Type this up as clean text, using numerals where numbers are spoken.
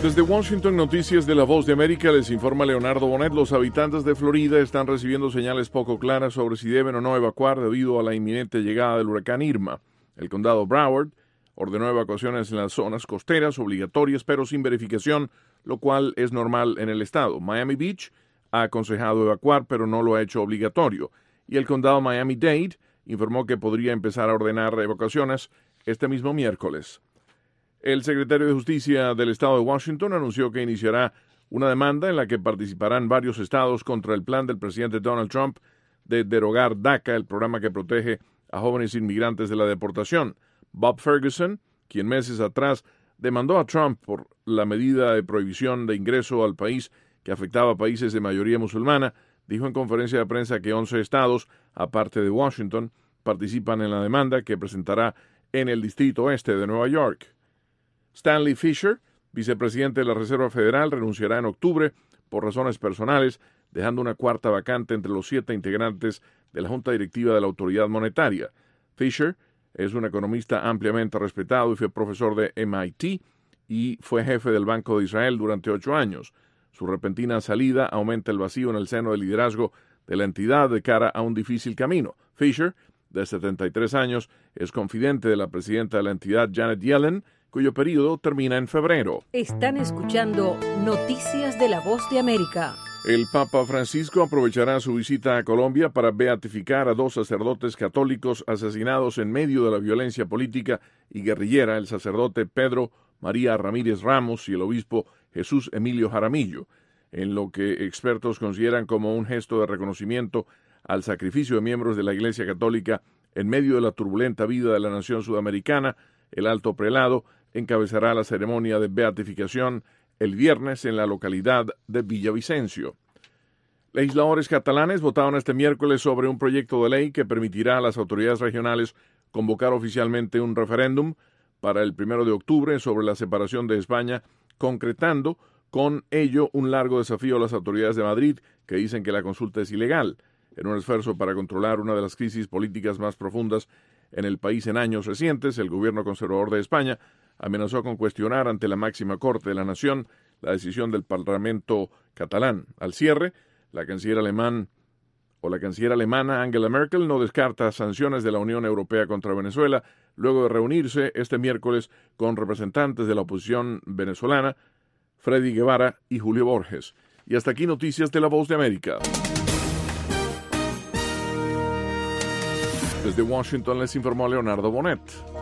Desde Washington, Noticias de la Voz de América, les informa Leonardo Bonet. Los habitantes de Florida están recibiendo señales poco claras sobre si deben o no evacuar debido a la inminente llegada del huracán Irma. El condado Broward ordenó evacuaciones en las zonas costeras obligatorias, pero sin verificación, lo cual es normal en el estado. Miami Beach ha aconsejado evacuar, pero no lo ha hecho obligatorio. Y el condado Miami-Dade informó que podría empezar a ordenar evacuaciones este mismo miércoles. El secretario de Justicia del estado de Washington anunció que iniciará una demanda en la que participarán varios estados contra el plan del presidente Donald Trump de derogar DACA, el programa que protege a jóvenes inmigrantes de la deportación. Bob Ferguson, quien meses atrás demandó a Trump por la medida de prohibición de ingreso al país que afectaba a países de mayoría musulmana, dijo en conferencia de prensa que 11 estados, aparte de Washington, participan en la demanda que presentará en el Distrito Este de Nueva York. Stanley Fischer, vicepresidente de la Reserva Federal, renunciará en octubre por razones personales, dejando una cuarta vacante entre los 7 integrantes de la Junta Directiva de la Autoridad Monetaria. Fischer es un economista ampliamente respetado y fue profesor de MIT y fue jefe del Banco de Israel durante 8 años. Su repentina salida aumenta el vacío en el seno del liderazgo de la entidad de cara a un difícil camino. Fischer, de 73 años, es confidente de la presidenta de la entidad, Janet Yellen, cuyo periodo termina en febrero. Están escuchando Noticias de la Voz de América. El Papa Francisco aprovechará su visita a Colombia para beatificar a 2 sacerdotes católicos asesinados en medio de la violencia política y guerrillera, el sacerdote Pedro María Ramírez Ramos y el obispo Jesús Emilio Jaramillo, en lo que expertos consideran como un gesto de reconocimiento al sacrificio de miembros de la Iglesia Católica en medio de la turbulenta vida de la nación sudamericana. El alto prelado encabezará la ceremonia de beatificación el viernes en la localidad de Villavicencio. Legisladores catalanes votaron este miércoles sobre un proyecto de ley que permitirá a las autoridades regionales convocar oficialmente un referéndum para el 1 de octubre sobre la separación de España, concretando con ello un largo desafío a las autoridades de Madrid, que dicen que la consulta es ilegal, en un esfuerzo para controlar una de las crisis políticas más profundas en el país en años recientes. El gobierno conservador de España amenazó con cuestionar ante la máxima corte de la nación la decisión del Parlamento catalán. Al cierre, la canciller alemana Angela Merkel no descarta sanciones de la Unión Europea contra Venezuela luego de reunirse este miércoles con representantes de la oposición venezolana, Freddy Guevara y Julio Borges. Y hasta aquí Noticias de la Voz de América. Desde Washington les informó Leonardo Bonet.